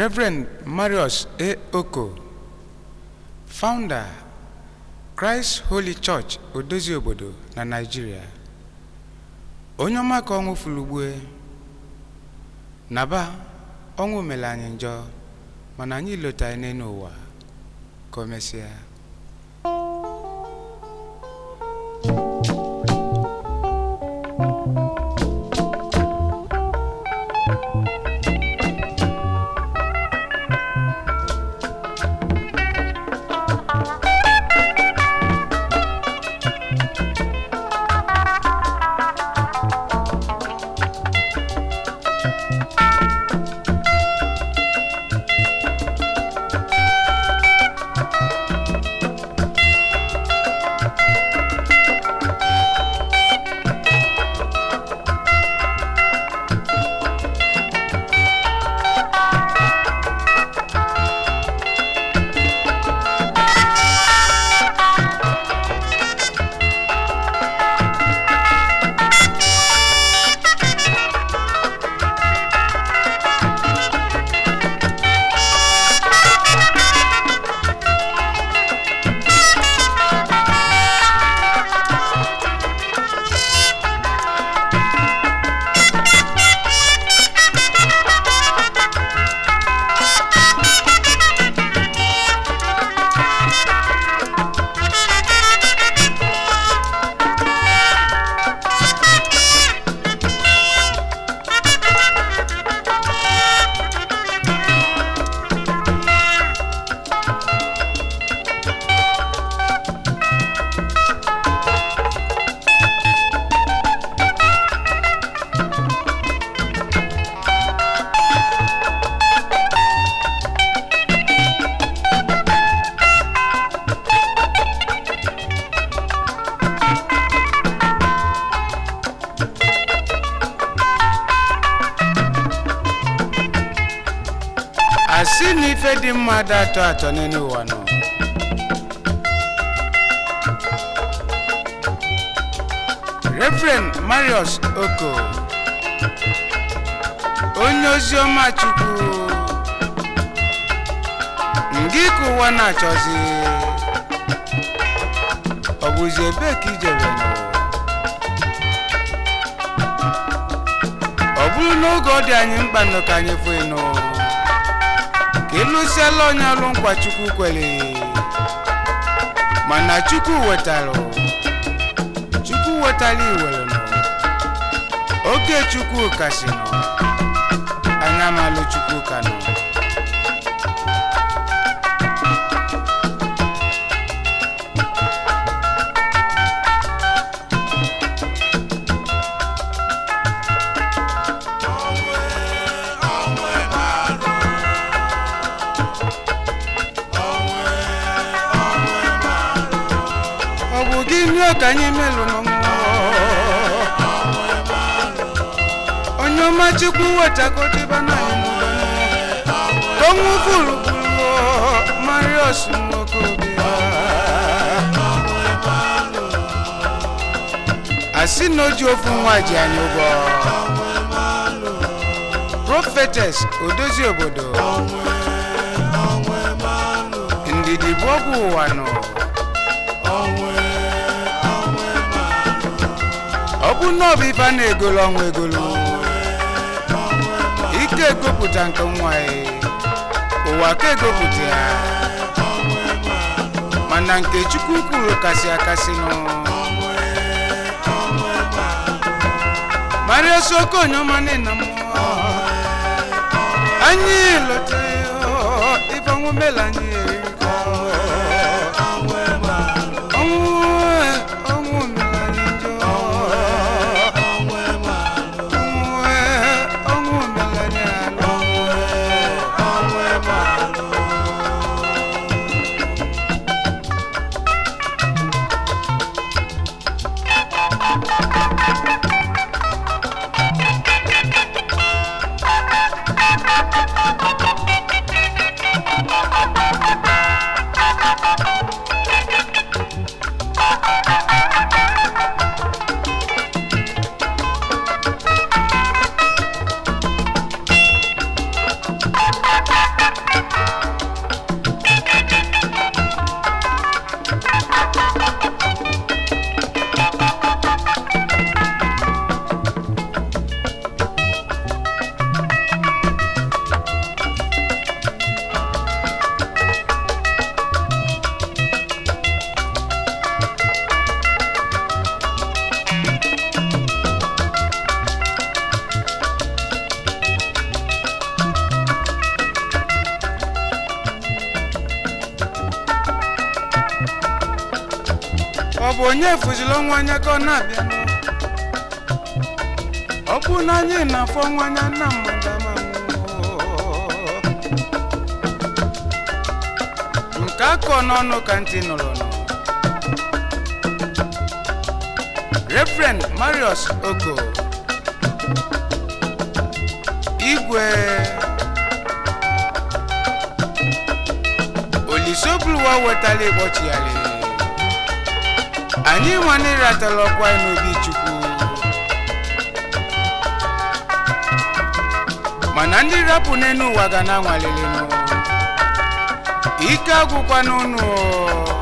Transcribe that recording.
Reverend Marius A. Oko, founder, Christ Holy Church, Odozi Obodo na Nigeria. Onye ọma ka ọnwụ fulugbue naba ọnwụ mere anyị njọ mana anyị lọta n'elu ụwa ka o mesịa. Asi ni ife dị mmadụ atọ n'elu ụwa nọ. Reverend Marius Oko, onye ozi ọma Chukwu, ngị ka ụwa na-achọzi, ọ bụzi ebe ka ijebe nọ. Ọ bụrụ n'oge ọ dị anyị mkpa nọ ka anyị fụ ịnụ. Ilusiala onye alụ nkwa Chukwu kwere mana Chukwu wetara iwere nọ oge Chukwu kasị nọ anya malụ Chukwu ka nọ. Gịnị ka anyị melụ n'ọnwụ onye ọma Chukwu wetakotiba n'anyị n'ụlọ ka ọnwụ furu Marius Nwokobi asị na oji ofu nwa ji anyị ụgwọ. Prophetess Odozi Obodo ndidi bụ ọgwụ ụwa nọ. Ọ bụ na ọ bụ ife na-egolu ọnwa egolu ike egopụta nke nwa ya ụwa ka egopụta ya mana nke Chukwu kwuru kasị akasị nọ. Marius Oko onye ọma nna m anyị lọta ife ọnwụ mele anyị onye fuzilo nwanya ka ọ na-abịa ọ bụ na anyị na-afọ nwanya na mmadụ nke akọ n'ọnụ ka ntị nụrụ nọ Reverend Marius Oko Igwe Olisobuluwa wetala ịkpọchigharị anyị nwanne ratala ọkwa n'obi Chukwu mana ndị rapụ n'enu ụwa ga na-anwalele ike agwụkwa n'ụnụ